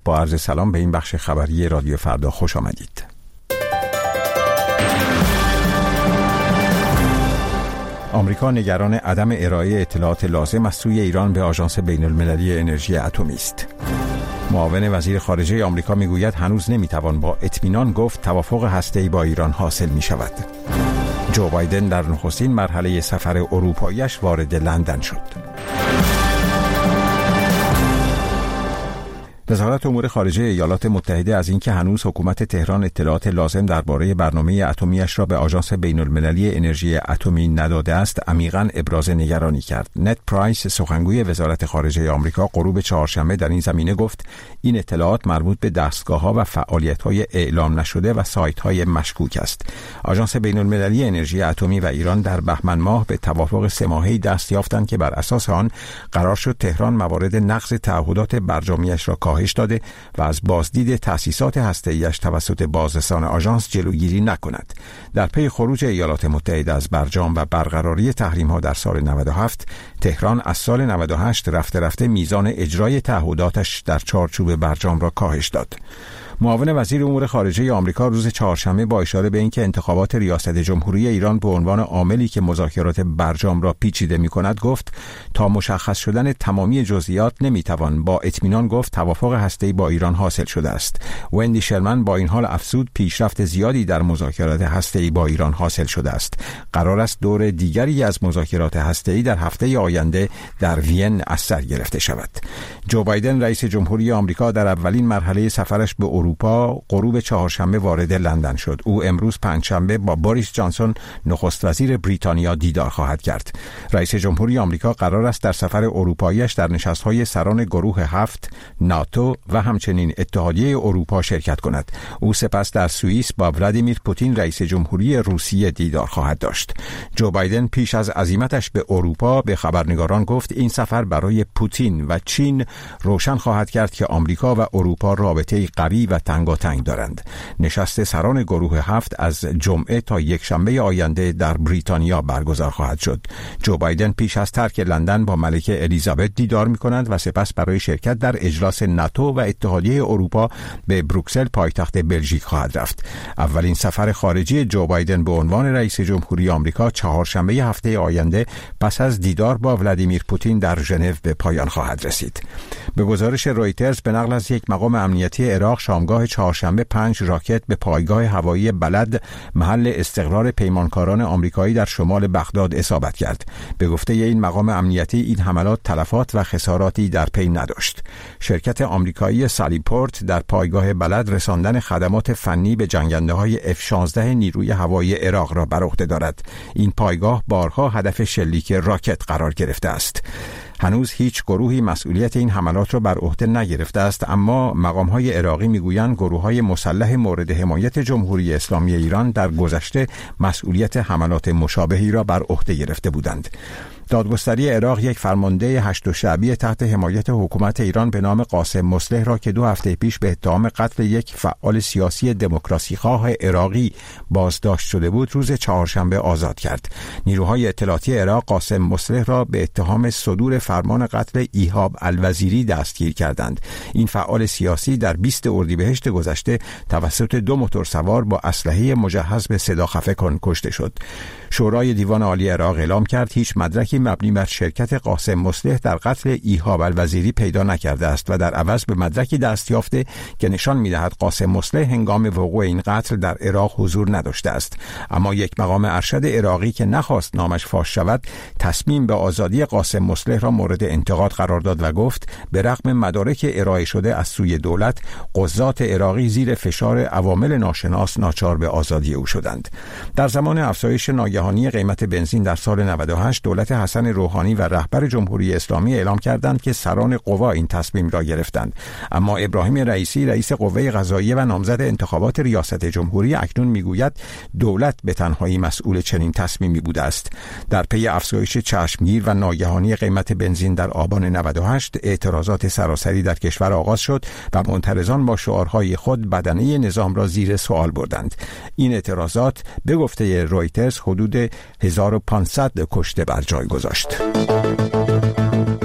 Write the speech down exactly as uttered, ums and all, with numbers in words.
با عرض سلام به این بخش خبری رادیو فردا خوش آمدید. آمریکا نگران عدم ارائه اطلاعات لازم از سوی ایران به آژانس بین‌المللی انرژی اتمی است. معاون وزیر خارجه آمریکا میگوید هنوز نمیتوان با اطمینان گفت توافق هسته‌ای با ایران حاصل می شود. جو بایدن در نخستین مرحله سفر اروپایی‌اش وارد لندن شد. وزارت امور خارجه ایالات متحده از اینکه هنوز حکومت تهران اطلاعات لازم درباره برنامه اتمیش را به آژانس بین‌المللی انرژی اتمی نداده است، عمیقاً ابراز نگرانی کرد. نت پرایس، سخنگوی وزارت خارجه آمریکا، غروب چهارشنبه در این زمینه گفت این اطلاعات مربوط به دستگاه‌ها و فعالیت‌های اعلام نشده و سایت‌های مشکوک است. آژانس بین‌المللی انرژی اتمی و ایران در بهمن ماه به توافق سه ماهه‌ای دست یافتند که بر اساس آن قرار شد تهران موارد نقض تعهدات برجامیش را کاهش داده و از بازدید تأسیسات هسته‌ایش توسط بازرسان آژانس جلوگیری نکند. در پی خروج ایالات متحده از برجام و برقراری تحریم‌ها در سال نود و هفت، تهران از سال نود و هشت رفته رفته میزان اجرای تعهداتش در چارچوب برجام را کاهش داد. معاون وزیر امور خارجه آمریکا روز چهارشنبه با اشاره به اینکه انتخابات ریاست جمهوری ایران به عنوان عاملی که مذاکرات برجام را پیچیده می‌کند گفت تا مشخص شدن تمامی جزئیات نمی‌توان با اطمینان گفت توافق هسته‌ای با ایران حاصل شده است. وندی شرمن با این حال افزود پیشرفت زیادی در مذاکرات هسته‌ای با ایران حاصل شده است. قرار است دور دیگری از مذاکرات هسته‌ای در هفته آینده در وین از سر گرفته شود. جو بایدن رئیس جمهوری آمریکا در اولین مرحله سفرش به اروپا غروب چهارشنبه وارد لندن شد. او امروز پنجشنبه با بوریس جانسون نخست وزیر بریتانیا دیدار خواهد کرد. رئیس جمهوری آمریکا قرار است در سفر اروپاییش در نشست‌های سران گروه هفت، ناتو و همچنین اتحادیه اروپا شرکت کند. او سپس در سوئیس با ولادیمیر پوتین رئیس جمهوری روسیه دیدار خواهد داشت. جو بایدن پیش از عزیمتش به اروپا به خبرنگاران گفت این سفر برای پوتین و چین روشن خواهد کرد که آمریکا و اروپا رابطه‌ای قوی و تنگاتنگ دارند. نشست سران گروه هفت از جمعه تا یکشنبه آینده در بریتانیا برگزار خواهد شد. جو بایدن پیش از ترک لندن با ملکه الیزابت دیدار می‌کند و سپس برای شرکت در اجلاس ناتو و اتحادیه اروپا به بروکسل پایتخت بلژیک خواهد رفت. اولین سفر خارجی جو بایدن به عنوان رئیس جمهوری آمریکا چهارشنبه هفته آینده پس از دیدار با ولادیمیر پوتین در ژنو به پایان خواهد رسید. به گزارش رویترز به نقل از یک مقام امنیتی عراق، شامگاه چهارشنبه پنج راکت به پایگاه هوایی بلد، محل استقرار پیمانکاران آمریکایی در شمال بغداد اصابت کرد. به گفته این مقام امنیتی این حملات تلفات و خساراتی در پی نداشت. شرکت آمریکایی سالیپورت در پایگاه بلد رساندن خدمات فنی به جنگنده‌های اف شانزده نیروی هوایی عراق را بر عهده دارد. این پایگاه بارها هدف شلیک راکت قرار گرفته است. هنوز هیچ گروهی مسئولیت این حملات را بر عهده نگرفته است، اما مقام‌های عراقی می‌گویند گروه‌های مسلح مورد حمایت جمهوری اسلامی ایران در گذشته مسئولیت حملات مشابهی را بر عهده گرفته بودند. دادگستری عراق یک فرمانده هشت شعبی تحت حمایت حکومت ایران به نام قاسم مصلح را که دو هفته پیش به اتهام قتل یک فعال سیاسی دموکراسی خواه عراقی بازداشت شده بود روز چهارشنبه آزاد کرد. نیروهای اطلاعاتی عراق قاسم مصلح را به اتهام صدور فرمان قتل ایهاب الوزیری دستگیر کردند. این فعال سیاسی در بیست اردیبهشت گذشته توسط دو موتورسوار با اسلحه مجهز به صدا خفه کن کشته شد. شورای دیوان عالی عراق اعلام کرد هیچ مدرکی مبنی بر شرکت قاسم مصلح در قتل ایهاب الوزیری پیدا نکرده است و در عوض به مدرکی دست یافته که نشان می‌دهد قاسم مصلح هنگام وقوع این قتل در عراق حضور نداشته است. اما یک مقام ارشد عراقی که نخواست نامش فاش شود، تصمیم به آزادی قاسم مصلح را مورد انتقاد قرار داد و گفت به رغم مدارک ارائه شده از سوی دولت، قضات عراقی زیر فشار عوامل ناشناس ناچار به آزادی او شدند. در زمان افزایش ناگهانی قیمت بنزین در سال نود و هشت، دولت حسن روحانی و رهبر جمهوری اسلامی اعلام کردند که سران قوا این تصمیم را گرفتند. اما ابراهیم رئیسی، رئیس قوه قضاییه و نامزد انتخابات ریاست جمهوری، اکنون میگوید دولت به تنهایی مسئول چنین تصمیمی بوده است. در پی افزایش چشمگیر و ناگهانی قیمت بنزین در آبان نود و هشت، اعتراضات سراسری در کشور آغاز شد و معترضان با شعارهای خود بدنه نظام را زیر سوال بردند. این اعتراضات به گفته رویترز حدود هزار و پانصد کشته بر جای گذاشت.